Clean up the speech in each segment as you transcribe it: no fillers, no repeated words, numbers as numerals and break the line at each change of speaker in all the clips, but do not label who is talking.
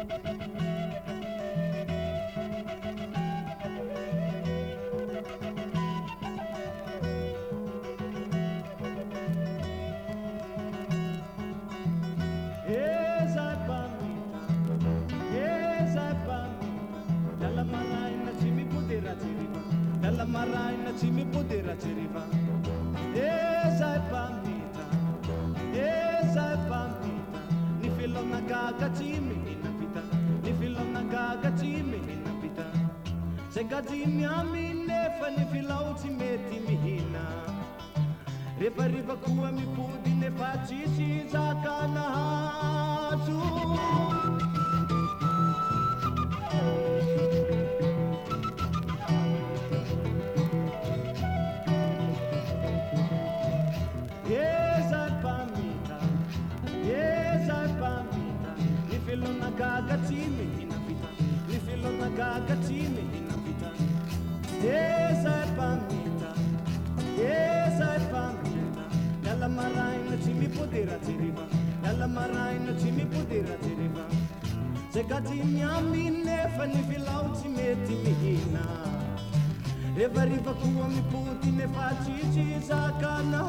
Dalla maraina ci mi potera ceriva sai pamita ni filo na gaga ci mi inapita ni filo na gaga ci mi inapita se gaji mi amine fa ni filo ci metti mi hina riva kuwa mi pudi ne faci si zakana su filo na gaga time inapita ni filo na gaga time inapita sai pamita dalla maraina ci mi potera ceriva dalla maraina ci mi potera ceriva se gati mi amine fa ni filo ci metti mi hina riva kuwa mi puti ne faci ci zakana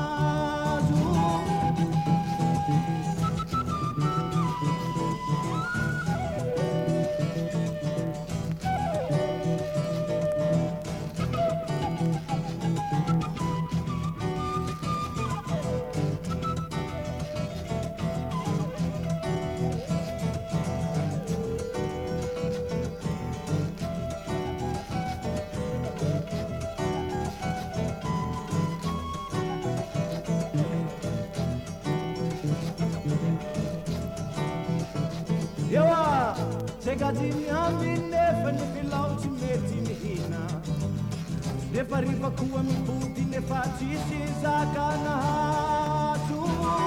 Gadi amine fa ni filau ci metti mi hina ne fariva kuwa mi buti ne faci si zakana tu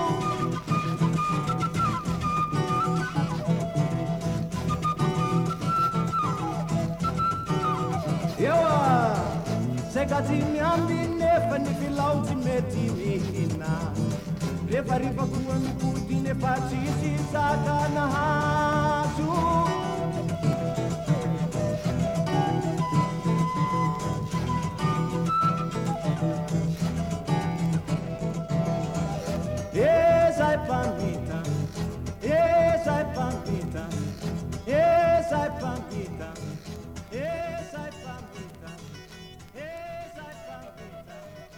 se gadi amine fa ni filau ci metti mi hina ne fariva kuwa mi buti ne faci si zakana tu sai pamita sai pamita sai pamita sai pamita sai pamita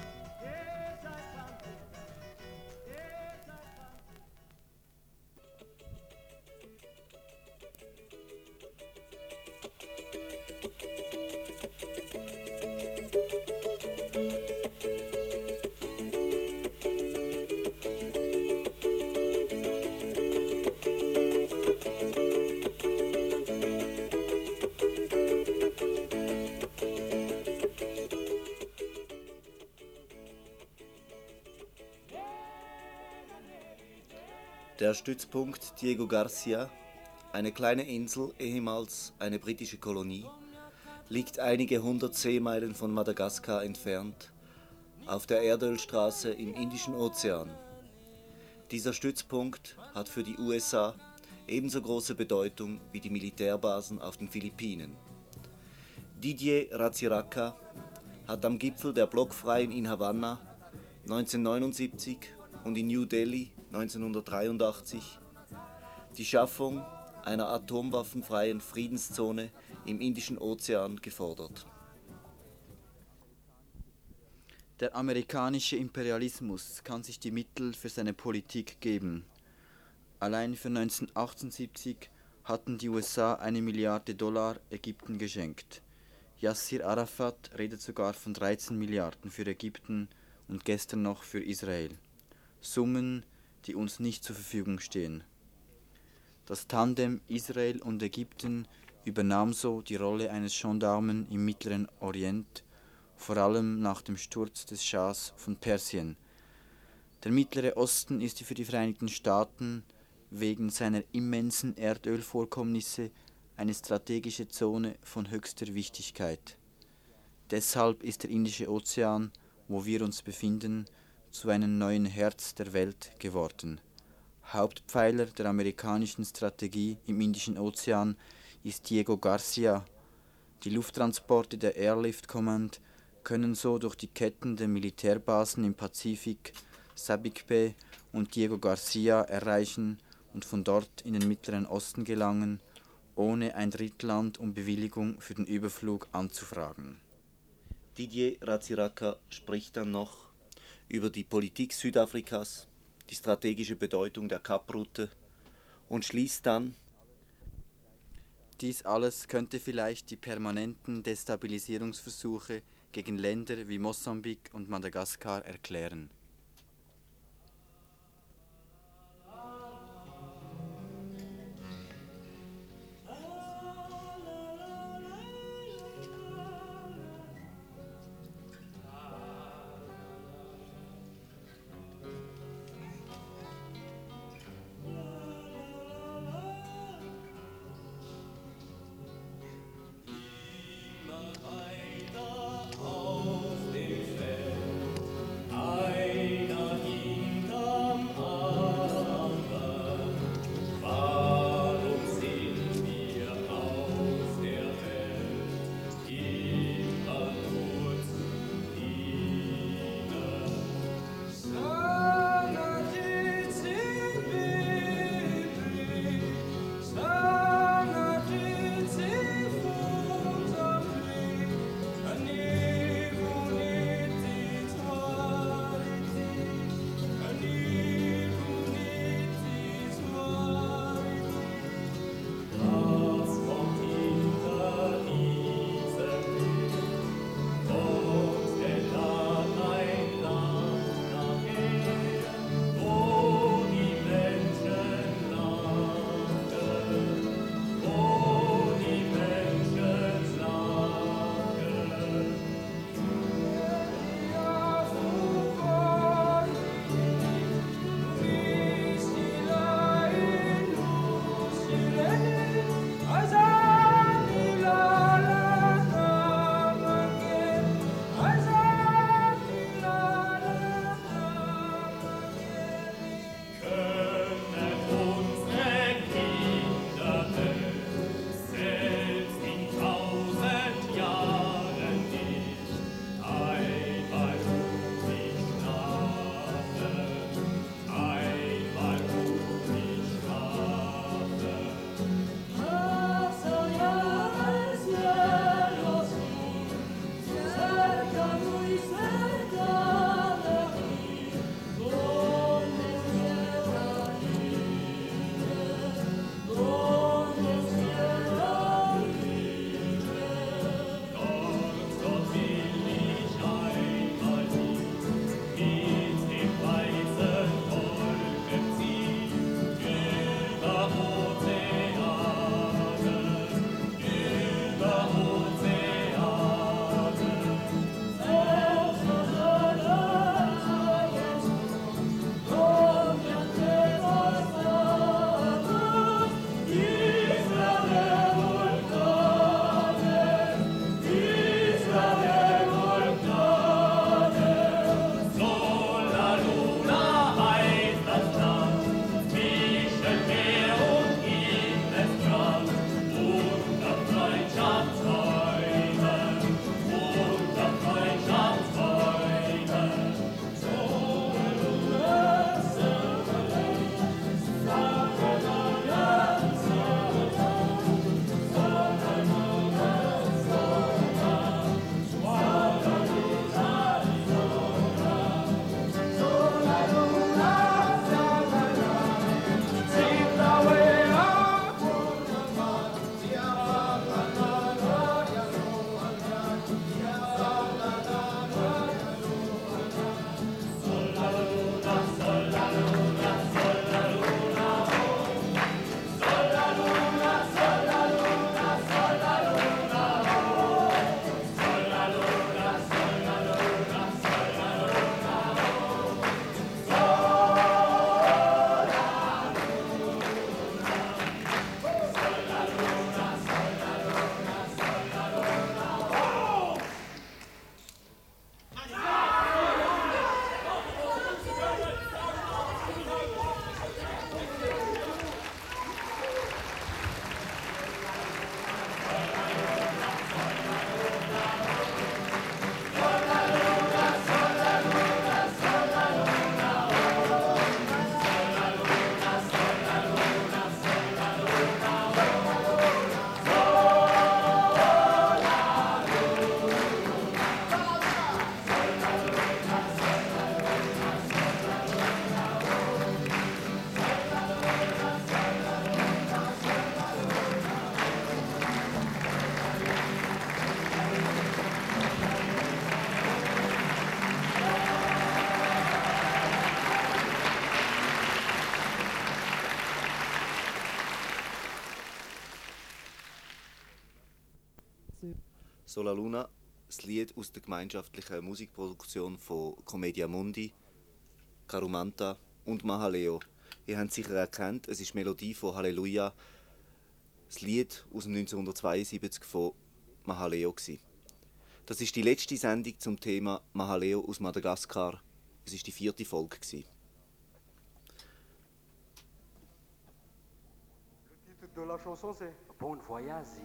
Der Stützpunkt Diego Garcia, eine kleine Insel, ehemals eine britische Kolonie, liegt einige 100 Seemeilen von Madagaskar entfernt, auf der Erdölstraße im Indischen Ozean. Dieser Stützpunkt hat für die USA ebenso große Bedeutung wie die Militärbasen auf den Philippinen. Didier Ratsiraka hat am Gipfel der Blockfreien in Havanna 1979 und in New Delhi 1983 die Schaffung einer atomwaffenfreien Friedenszone im Indischen Ozean gefordert.
Der amerikanische Imperialismus kann sich die Mittel für seine Politik geben. Allein für 1978 hatten die USA $1 Milliarde Ägypten geschenkt. Yasser Arafat redet sogar von 13 Milliarden für Ägypten und gestern noch für Israel. Summen, die uns nicht zur Verfügung stehen. Das Tandem Israel und Ägypten übernahm so die Rolle eines Gendarmen im Mittleren Orient, vor allem nach dem Sturz des Schahs von Persien. Der Mittlere Osten ist für die Vereinigten Staaten wegen seiner immensen Erdölvorkommnisse eine strategische Zone von höchster Wichtigkeit. Deshalb ist der Indische Ozean, wo wir uns befinden, zu einem neuen Herz der Welt geworden. Hauptpfeiler der amerikanischen Strategie im Indischen Ozean ist Diego Garcia. Die Lufttransporte der Airlift Command können so durch die Ketten der Militärbasen im Pazifik, Sabik Bay und Diego Garcia erreichen und von dort in den Mittleren Osten gelangen, ohne ein Drittland um Bewilligung für den Überflug anzufragen.
Didier Ratsiraka spricht dann noch über die Politik Südafrikas, die strategische Bedeutung der Kaproute und schließt dann:
Dies alles könnte vielleicht die permanenten Destabilisierungsversuche gegen Länder wie Mosambik und Madagaskar erklären.
I
Sola Luna, das Lied aus der gemeinschaftlichen Musikproduktion von Commedia Mundi, Carumanta und Mahaleo. Ihr habt sicher erkannt, es ist die Melodie von Halleluja, das Lied aus dem 1972 von Mahaleo gsi. Das ist die letzte Sendung zum Thema Mahaleo aus Madagaskar. Es ist die 4. Folge gsi.
Le titre de la chanson c'est Bon Voyage.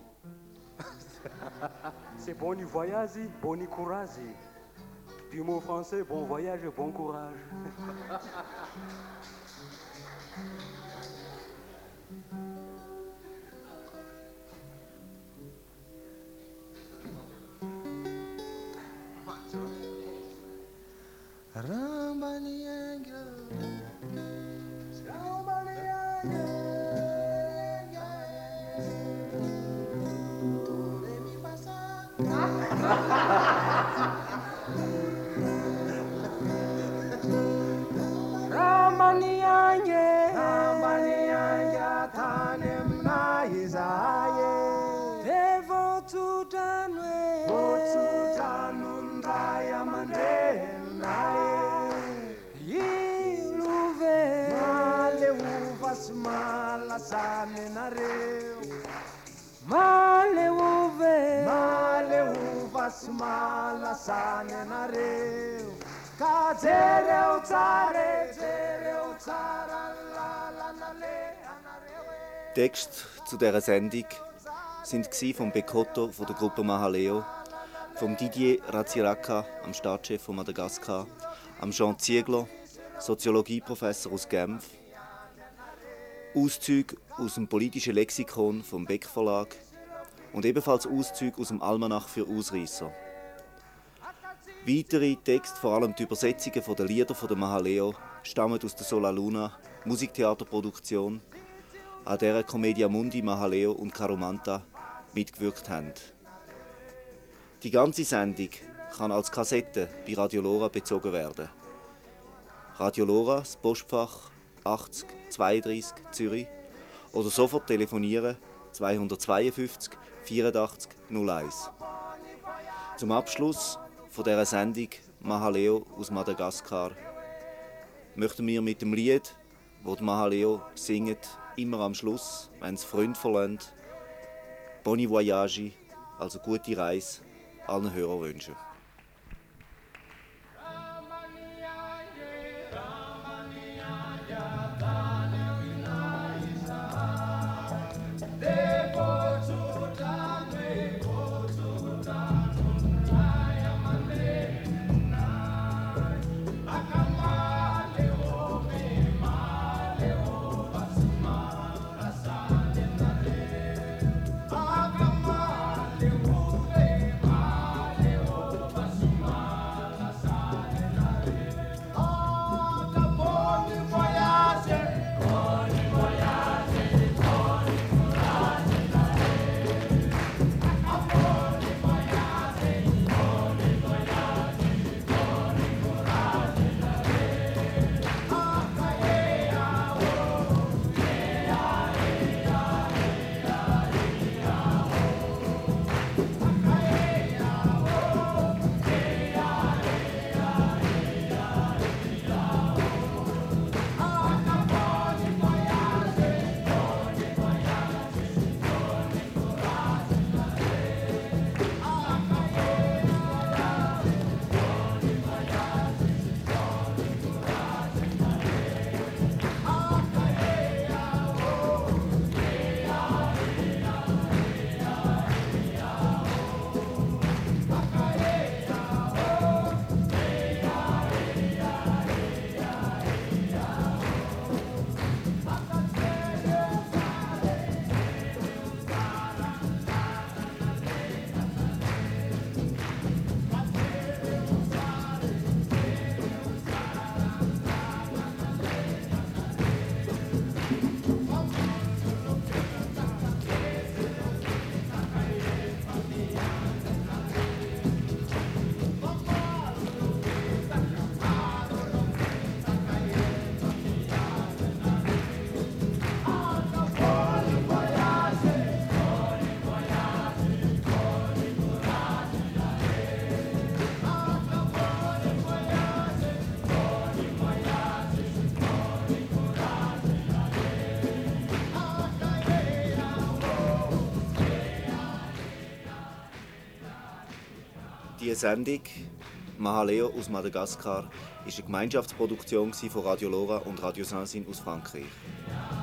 C'est Boni Voyage, Boni Courage. Du mot français, bon voyage, bon courage.
Texte zu dieser Sendung sind von Bekoto von der Gruppe Mahaleo, vom Didier Ratsiraka, am Staatschef von Madagaskar, am Jean Ziegler, Soziologieprofessor aus Genf, Auszüge aus dem politischen Lexikon vom Beck Verlag und ebenfalls Auszüge aus dem Almanach für Ausreisser. Weitere Texte, vor allem die Übersetzungen der Lieder der Mahaleo, stammen aus der Sola Luna, Musiktheaterproduktion, an der Commedia Mundi, Mahaleo und Carumanta mitgewirkt haben. Die ganze Sendung kann als Kassette bei Radio Lora bezogen werden. Radio Lora, das Postfach 80 32 Zürich oder sofort telefonieren 252 84 01. Zum Abschluss von dieser Sendung Mahaleo aus Madagaskar möchten wir mit dem Lied, das die Mahaleo singen, immer am Schluss, wenn sie Freunde verlassen, Boni Voyage, also gute Reise, allen Hörern wünschen. Diese Sendung «Mahaleo aus Madagaskar» war eine Gemeinschaftsproduktion von Radio Lora und Radio Sansin aus Frankreich.